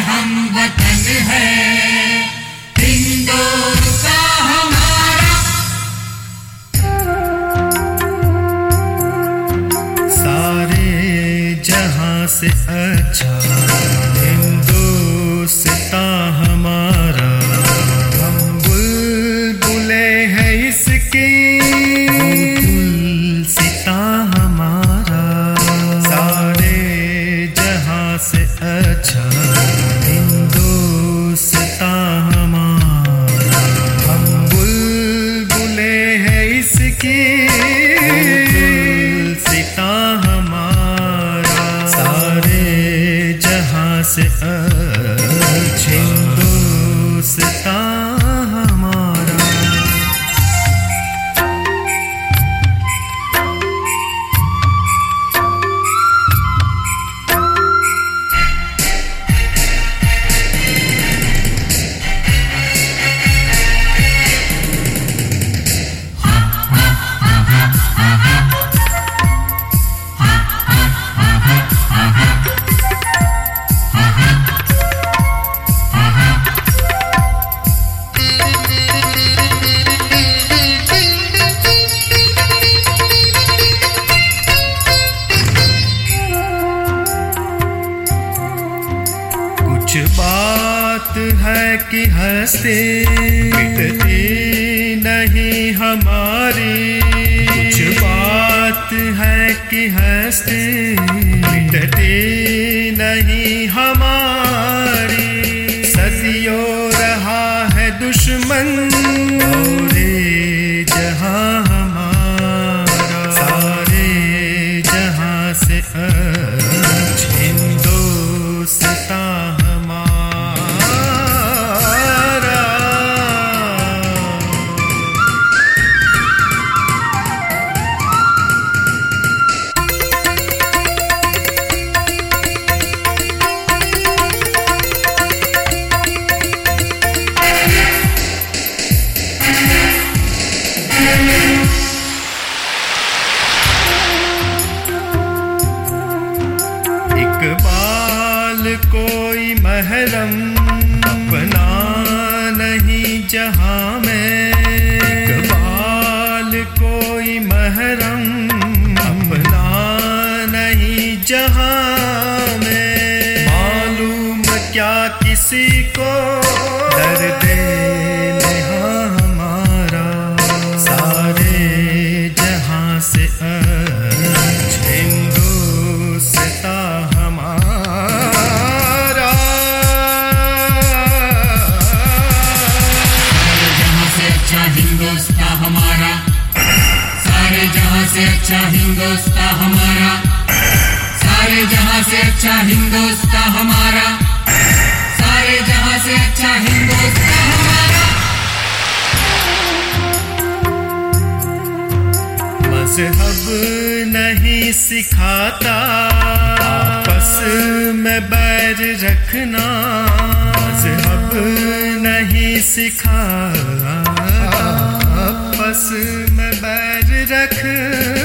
हम वतन है हिंदुस्तान हमारा। सारे जहां से अच्छा हिंदुस्तान हमारा। हम बुलबुले हैं इसकी गुलसितां हमारा। सारे जहां से अच्छा हिंदुस्तान हमारा। हम बुलबुले हैं इसकी गुलसितां हमारा। सारे जहां से अच्छा हिंदुस्तान हमारा। कुछ बात है कि हंसते मिटती नहीं हमारी। कुछ बात है कि हंसते मिटती नहीं हमारी। सदियों रहा है दुश्मन और ये जहां हमारा। सारे जहां से अच्छा हिंदुस्तान हमारा। इकबाल कोई महरम अपना नहीं जहां में। इकबाल कोई महरम अपना नहीं जहां में। मालूम क्या किसी को दर्द यहाँ हमारा। सारे जहां से अच्छा हिंदुस्तान हमारा। हिंदुस्तान हमारा। सारे जहां से अच्छा हिंदुस्तान हमारा। सारे जहां से अच्छा हिंदुस्तान हमारा। सारे जहां से अच्छा हिंदुस्तान हमारा। मज़हब नहीं सिखाता आपस में बैर रखना। मज़हब नहीं सिखाता आपस में बैर रखना।